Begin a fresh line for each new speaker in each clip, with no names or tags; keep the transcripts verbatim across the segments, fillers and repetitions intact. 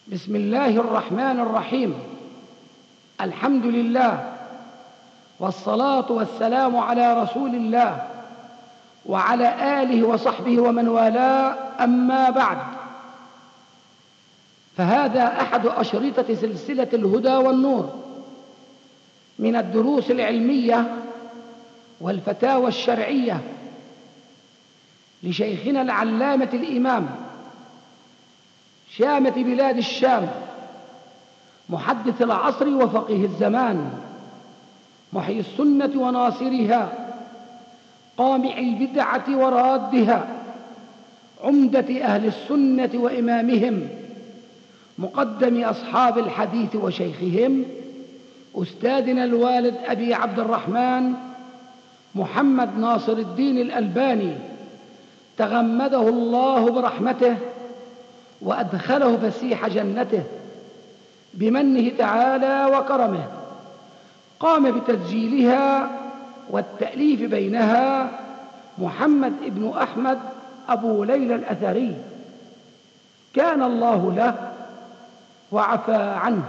بسم الله الرحمن الرحيم. الحمد لله، والصلاة والسلام على رسول الله وعلى آله وصحبه ومن والاه، أما بعد، فهذا أحد أشرطة سلسلة الهدى والنور من الدروس العلمية والفتاوى الشرعية لشيخنا العلامة الإمام شامة بلاد الشام، محدث العصر وفقيه الزمان، محيي السنة وناصرها، قامع البدعة ورادها، عمدة أهل السنة وإمامهم، مقدم أصحاب الحديث وشيخهم، أستاذنا الوالد أبي عبد الرحمن محمد ناصر الدين الألباني، تغمده الله برحمته وأدخله فسيح جنته بمنه تعالى وكرمه. قام بتسجيلها والتأليف بينها محمد ابن أحمد أبو ليلى الأثري، كان الله له وعفى عنه.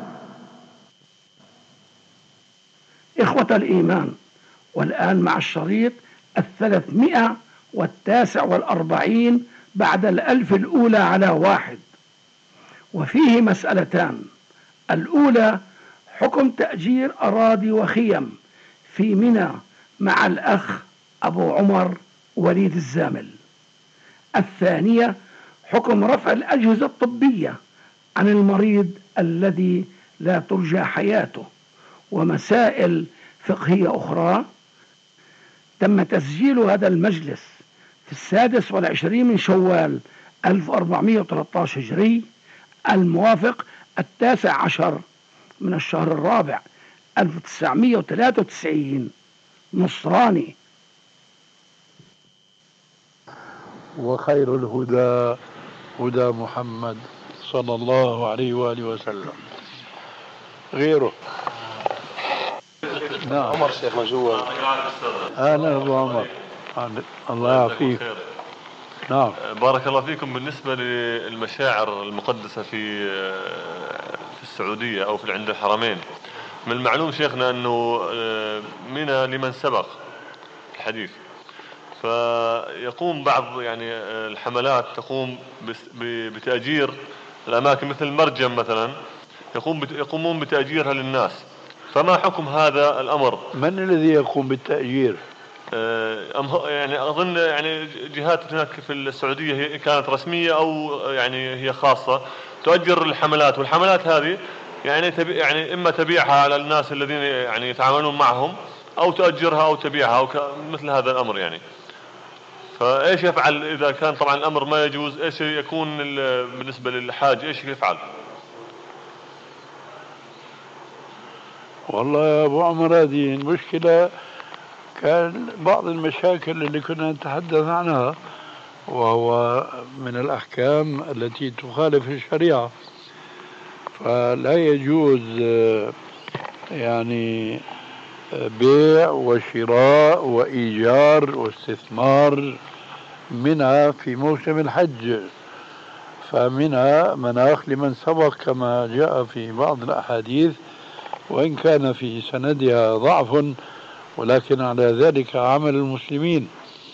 إخوة الإيمان، والآن مع الشريط الثلاثمائة والتاسع والأربعين بعد الألف الأولى على واحد، وفيه مسألتان. الأولى حكم تأجير أراضي وخيم في منى مع الأخ أبو عمر وليد الزامل. الثانية حكم رفع الأجهزة الطبية عن المريض الذي لا ترجى حياته، ومسائل فقهية أخرى. تم تسجيل هذا المجلس في السادس والعشرين من شوال ألف وأربعمائة وثلاثة عشر هجري، الموافق التاسع عشر من الشهر الرابع ألف وتسعمائة وثلاثة وتسعين نصراني.
وخير الهدى هدى محمد صلى الله عليه وآله وسلم، غيره.
نعم. عمر شيخ مجوال.
أهلا أبو عمر، الله يعافيك. نعم.
بارك الله فيكم. بالنسبة للمشاعر المقدسة في في السعودية أو في عند الحرمين، من المعلوم شيخنا أنه منى لمن سبق الحديث، فيقوم بعض يعني الحملات تقوم بتأجير الأماكن مثل المرجم مثلا، يقوم يقومون بتأجيرها للناس. فما حكم هذا الأمر؟
من الذي يقوم بالتأجير؟
يعني أظن يعني جهات هناك في السعودية هي كانت رسمية أو يعني هي خاصة تؤجر الحملات، والحملات هذه يعني تبي يعني إما تبيعها على الناس الذين يعني يتعاملون معهم، أو تؤجرها أو تبيعها أو مثل هذا الأمر يعني. فإيش يفعل إذا كان طبعا الأمر ما يجوز؟ إيش يكون بالنسبة للحاج؟ إيش يفعل؟
والله يا أبو عمر، هذه المشكلة كان بعض المشاكل اللي كنا نتحدث عنها، وهو من الأحكام التي تخالف الشريعة. فلا يجوز يعني بيع وشراء وإيجار واستثمار منها في موسم الحج، فمنها مناخ لمن سبق كما جاء في بعض الأحاديث، وإن كان في سندها ضعف، ولكن على ذلك عمل المسلمين.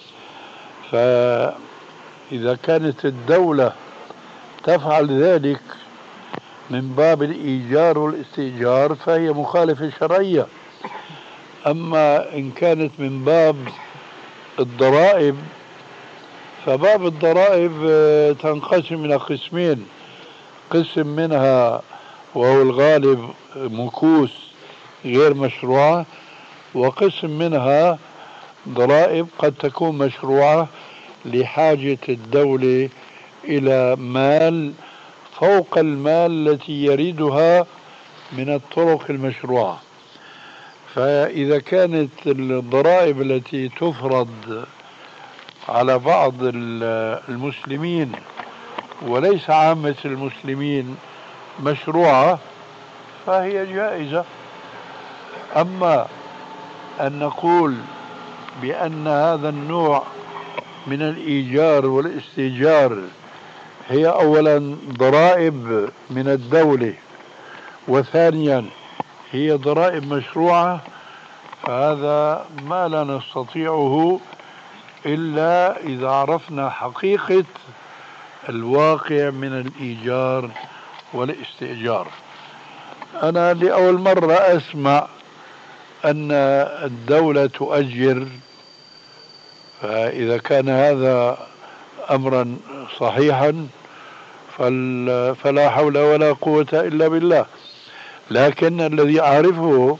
فإذا كانت الدولة تفعل ذلك من باب الإيجار والاستئجار فهي مخالفة شرعية. أما إن كانت من باب الضرائب، فباب الضرائب تنقسم إلى قسمين: قسم منها وهو الغالب مكوس غير مشروعة، وقسم منها ضرائب قد تكون مشروعة لحاجة الدولة إلى مال فوق المال التي يريدها من الطرق المشروعة. فإذا كانت الضرائب التي تفرض على بعض المسلمين وليس عامة المسلمين مشروعة فهي جائزة. أما أن نقول بأن هذا النوع من الإيجار والاستئجار هي أولا ضرائب من الدولة، وثانيا هي ضرائب مشروعة، فهذا ما لا نستطيعه إلا إذا عرفنا حقيقة الواقع من الإيجار والاستئجار. أنا لأول مرة أسمع أن الدولة تؤجر، فإذا كان هذا أمرا صحيحا فلا حول ولا قوة إلا بالله. لكن الذي أعرفه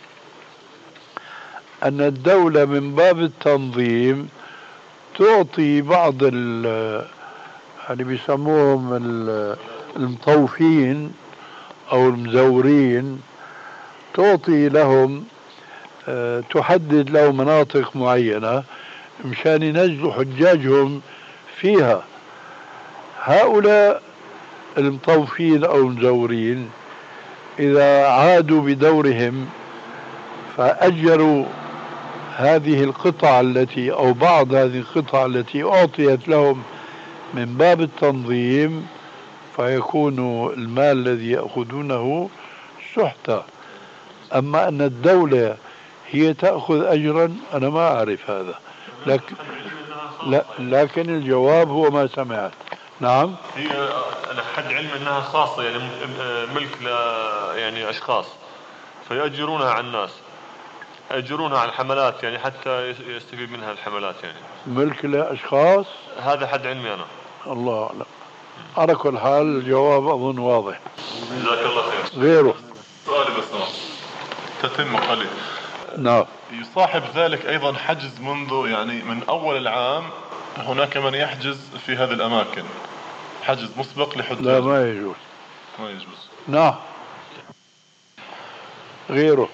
أن الدولة من باب التنظيم تعطي بعض اللي بيسموهم المطوفين أو المزورين، تعطي لهم، تحدد لهم مناطق معينة مشان ينزلوا حجاجهم فيها. هؤلاء المطوفين أو المزورين إذا عادوا بدورهم فأجروا هذه القطع التي أو بعض هذه القطع التي أعطيت لهم من باب التنظيم، فيكون المال الذي يأخذونه سحتا. أما أن الدولة هي تأخذ أجرا أنا ما أعرف هذا، لكن, لا لكن الجواب هو ما سمعت. نعم،
هي أنا حد علم أنها خاصة، يعني ملك ل يعني أشخاص، فيأجرونها على الناس، يأجرونها على الحملات يعني حتى يستفيد منها الحملات، يعني
ملك لأشخاص.
هذا حد علمي أنا،
الله أعلم. على كل حال الجواب أظن واضح.
جزاك الله خير.
غيره
سؤالي بس تتم قليل.
نعم.
يصاحب ذلك أيضا حجز منذ يعني من أول العام، هناك من يحجز في هذه الأماكن حجز مسبق لحجاج.
لا ما يجوز،
ما يجوز.
نعم. غيره.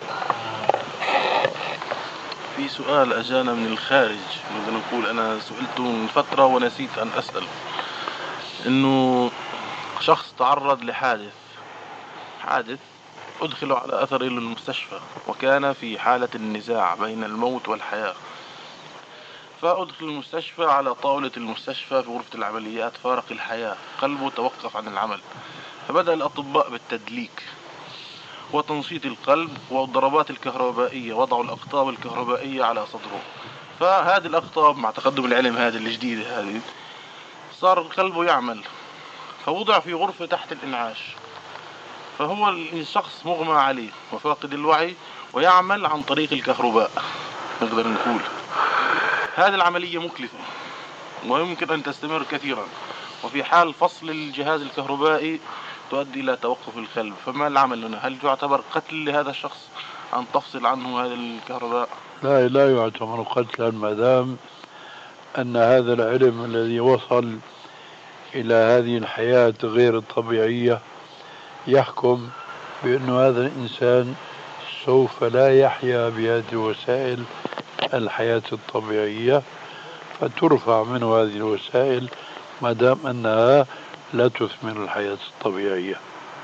في سؤال أجانا من الخارج، نقدر نقول أنا سئلته من فترة ونسيت أن أسأل، إنه شخص تعرض لحادث حادث أدخل على أثر إلى المستشفى، وكان في حالة النزاع بين الموت والحياة، فأدخل المستشفى على طاولة المستشفى في غرفة العمليات، فارق الحياة، قلبه توقف عن العمل، فبدأ الأطباء بالتدليك وتنشيط القلب والضربات الكهربائية، وضعوا الأقطاب الكهربائية على صدره. فهذه الأقطاب مع تقدم العلم هذه الجديدة هذه صار قلبه يعمل، فوضع في غرفة تحت الإنعاش، فهو الشخص مغمى عليه وفاقد الوعي ويعمل عن طريق الكهرباء. نقدر نقول هذه العملية مكلفة ويمكن أن تستمر كثيرا، وفي حال فصل الجهاز الكهربائي تؤدي إلى توقف القلب. فما العمل هنا؟ هل تعتبر قتل لهذا الشخص أن تفصل عنه هذا الكهرباء؟
لا لا يعتبر قتلا، ما دام أن هذا العلم الذي وصل إلى هذه الحياة غير الطبيعية يحكم بأن هذا الإنسان سوف لا يحيا بهذه الوسائل الحياة الطبيعية، فترفع منه هذه الوسائل ما دام أنها لا تثمر الحياة الطبيعية.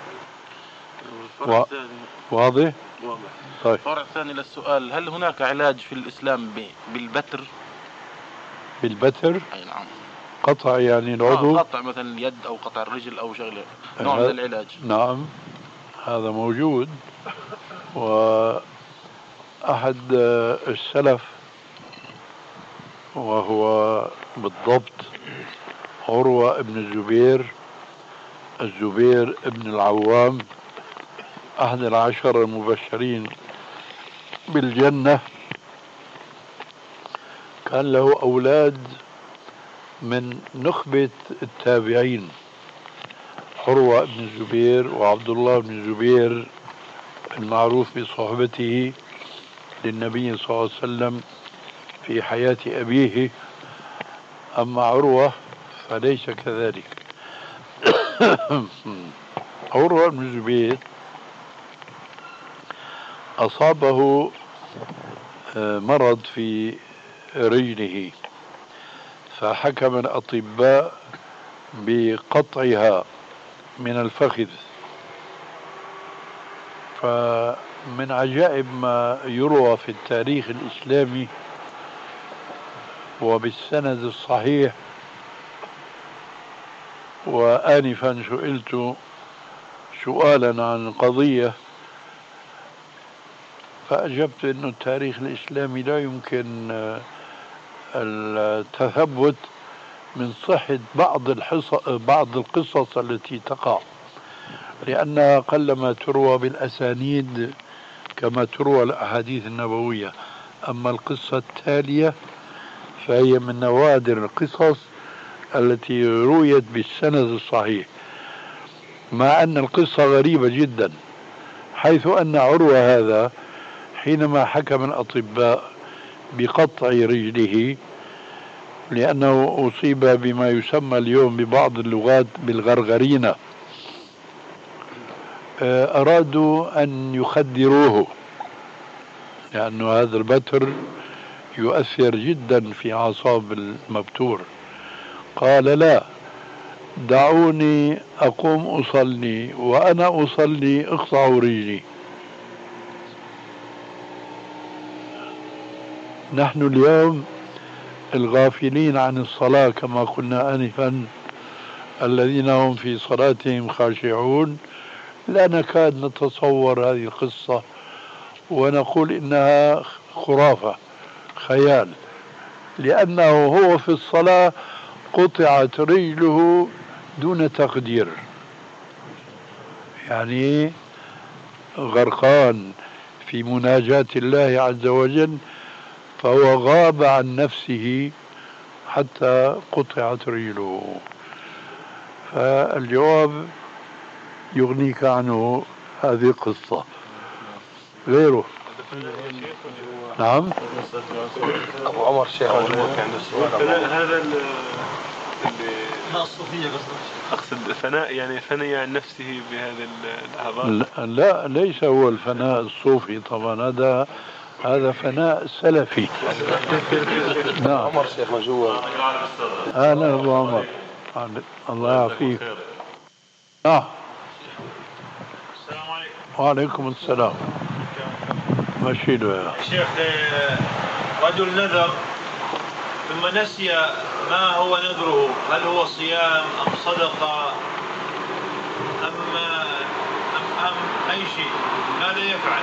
و... واضح؟
واضح.
طيب.
فرع ثاني للسؤال، هل هناك علاج في الإسلام بالبتر؟
بالبتر؟
أي نعم.
قطع يعني العضو؟
آه قطع مثلا اليد أو قطع الرجل أو شغله، نوع من العلاج.
نعم هذا موجود، وأحد السلف وهو بالضبط عروة ابن الزبير الزبير ابن العوام، أحد العشر المبشرين بالجنة، كان له أولاد من نخبة التابعين، عروة بن الزبير وعبد الله بن الزبير المعروف بصحبته للنبي صلى الله عليه وسلم في حياة أبيه. أما عروة فليس كذلك. عروة بن الزبير أصابه مرض في رجله، فحكم الأطباء بقطعها من الفخذ. فمن عجائب ما يروى في التاريخ الإسلامي وبالسند الصحيح وآنفا سئلت سؤالا عن قضية فأجبت أن التاريخ الإسلامي لا يمكن التثبت من صحة بعض بعض القصص التي تقع، لأنها قلما تروى بالأسانيد كما تروى الأحاديث النبوية. أما القصة التالية فهي من نوادر القصص التي رويت بالسند الصحيح، مع أن القصة غريبة جدا، حيث أن عروة هذا حينما حكم الأطباء بقطع رجله لأنه أصيب بما يسمى اليوم ببعض اللغات بالغرغرينة، أرادوا أن يخدروه لأن هذا البتر يؤثر جدا في أعصاب المبتور. قال لا، دعوني أقوم أصلي، وأنا أصلي اقطعوا رجلي. نحن اليوم الغافلين عن الصلاة كما قلنا آنفا، الذين هم في صلاتهم خاشعون، لا نكاد نتصور هذه القصة ونقول إنها خرافة خيال، لأنه هو في الصلاة قطعت رجله دون تقدير، يعني غرقان في مناجاة الله عز وجل، فهو غاب عن نفسه حتى قطعت رجله. فالجواب يغنيك عنه هذه القصة غيره. نعم
أبو عمر شيخ
هذا اللي الصوفية أقصد فناء، يعني فني عن نفسه بهذه اللحظات.
لا ليس هو الفناء الصوفي طبعا، هذا هذا فناء سلفي. نعم
عمر شيخ مجهول.
أهلا أبو عمر، الله يعافيك. نعم
السلام عليكم.
وعليكم السلام. ماشي له يا
شيخ، رجل نذر ثم نسي ما هو نذره، هل هو صيام أم صدقة أم أم, أم أي شيء، ماذا يفعل؟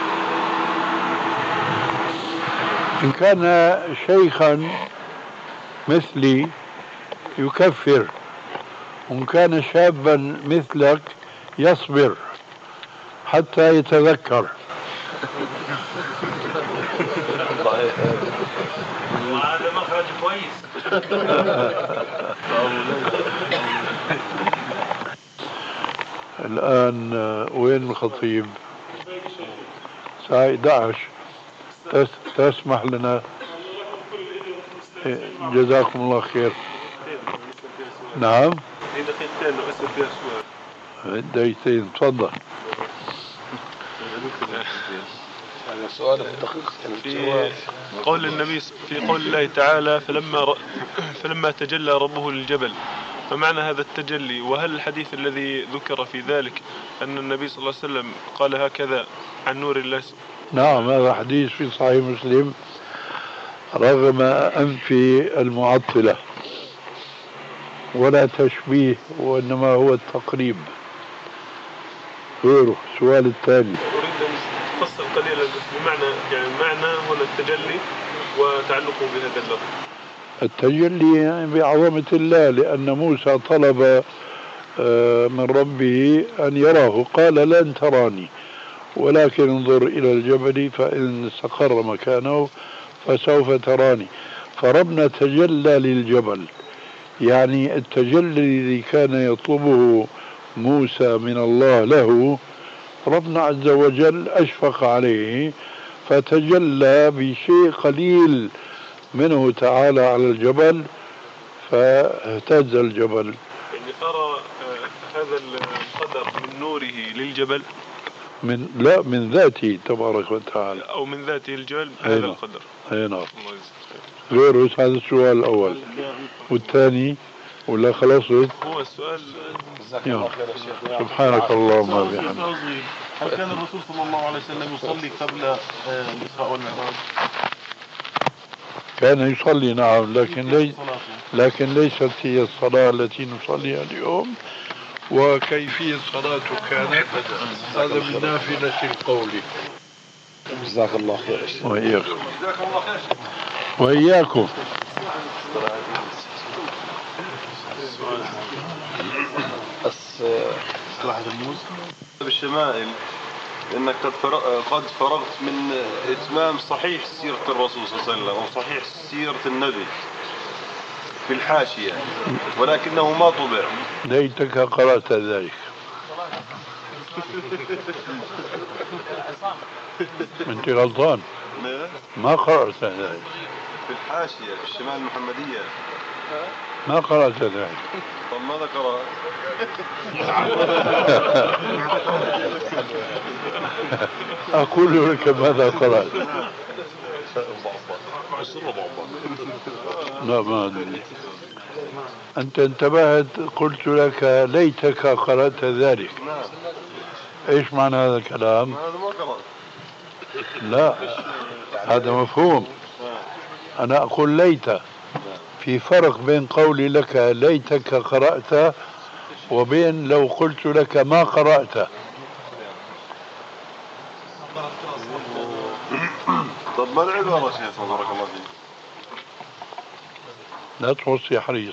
إن كان شيخا مثلي يكفر، وإن كان شابا مثلك يصبر حتى يتذكر.
وهذا مخرج كويس.
الآن وين الخطيب؟ الساعة إحدى عشر، تسمح لنا؟ جزاكم الله خير. نعم
دقيقتين أسأل فيها سؤال.
دقيقتين تفضل.
هذا سؤال دقيق.
في قول النبي في قول الله تعالى فلما ر... فلما تجلى ربه للجبل، فمعنى هذا التجلي؟ وهل الحديث الذي ذكر في ذلك أن النبي صلى الله عليه وسلم قال هكذا عن نور الله؟
نعم هذا حديث في صحيح مسلم رغم أنف المعطلة، ولا تشبيه وإنما هو التقريب. غيره السؤال الثاني
أريد أن تفصل قليلا بمعنى، يعني معنى هنا التجلي وتعلقه بهذا اللفظ.
التجلي يعني بعظمة الله، لأن موسى طلب من ربه أن يراه، قال لن تراني ولكن انظر إلى الجبل فإن استقر مكانه فسوف تراني. فربنا تجلى للجبل، يعني التجلي الذي كان يطلبه موسى من الله له ربنا عز وجل أشفق عليه فتجلى بشيء قليل منه تعالى على الجبل فاهتز الجبل.
يعني أرى هذا القدر من نوره للجبل،
من لا من ذاته تبارك وتعالى،
أو من ذاته الجبل هذا القدر.
أي نعم. غير هذا السؤال الأول والثاني ولا خلاص؟
هو السؤال.
سبحانك اللهم وبحمدك.
هل كان الرسول صلى الله عليه وسلم يصلي قبل الإسراء والمعراج؟
كان يصلي نعم، لكن لي لكن ليست هي الصلاة التي نصليها اليوم. وكيفية صلاته كانت هذا من نافلة القول.
جزاك الله خير.
وإياكم وإياكم.
بس واحد الموز
بالشمائل انك قد فرغ- قد فرغت من اتمام صحيح سيرة الرسول صلى الله عليه وسلم وصحيح سيرة النبي في الحاشية، ولكنه ما طبع.
ليتك قرأت ذلك. انت غلطان، ما قرأت ذلك.
في الحاشية في الشمال المحمدية
ما قرأت ذلك.
طب ماذا قرأ؟
أقول لك ماذا قرأت. لا ما أدري. أنت انتبهت، قلت لك ليتك قرأت ذلك. إيش معنى هذا الكلام؟
هذا ما قرأ.
لا هذا مفهوم. أنا أقول ليت. في فرق بين قولي لك ليتك قرأت وبين لو قلت لك ما قرأت.
طب ما العبارة شيخ بارك الله فيك؟
لا توصي حريص.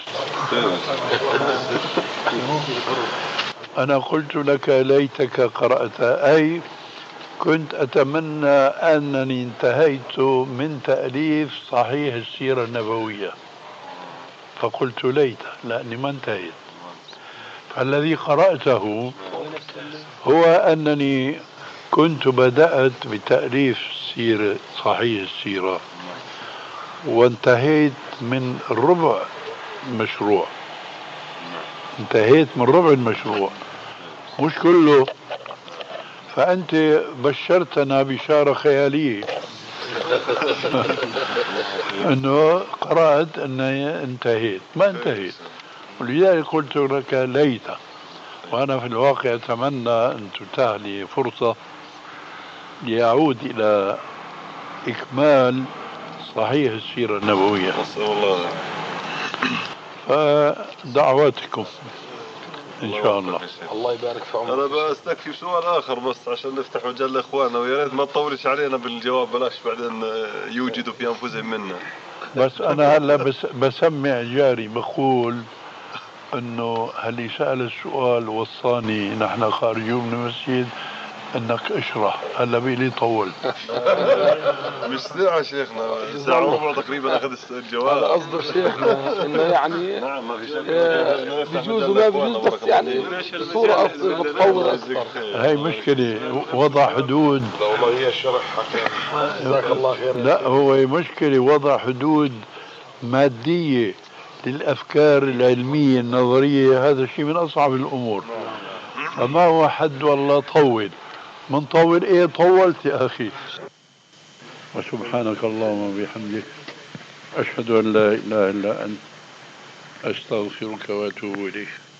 أنا قلت لك ليتك قرأت، أي كنت أتمنى أنني انتهيت من تأليف صحيح السيرة النبوية، فقلت ليت لأني ما انتهيت. فالذي قرأته هو أنني كنت بدأت بتأليف سيرة صحيح السيرة وانتهيت من ربع المشروع. انتهيت من ربع المشروع مش كله. فأنت بشرتنا بشارة خيالية أنه قرأت أني انتهيت، ما انتهيت. ولذلك قلت لك ليت. وأنا في الواقع أتمنى أن تتاح لي فرصة ليعود إلى إكمال صحيح السيرة النبوية. فدعواتكم إن شاء الله.
الله يبارك في عمرك.
أنا بستكفي سؤال آخر بس عشان نفتح مجال لإخواننا، ويا ريت ما تطولش علينا بالجواب، بلاش بعدين يوجدوا في أنفسهم منا.
بس أنا هلا بس بسمع جاري بقول إنه اللي سأل السؤال وصاني نحن خارجون من المسجد انك اشرح. هلا بيلي طول.
مش ساعة شيخنا، ساعة وربع تقريبا اخذ الجواب.
هذا قصد شيخنا انه يعني
نعم ما في شك
بيجوز وما بيجوز، بس يعني بصورة متطورة اكثر.
هاي مشكلة وضع حدود.
لا والله هي الشرح جزاك الله خير.
لا هو مشكلة وضع حدود مادية للأفكار العلمية النظرية، هذا شيء من أصعب الأمور. فما هو حد والله طول من طول. إيه طولت يا أخي. وسبحانك اللهم وبحمدك أشهد أن لا إله إلا أنت أستغفرك وأتوب إليك.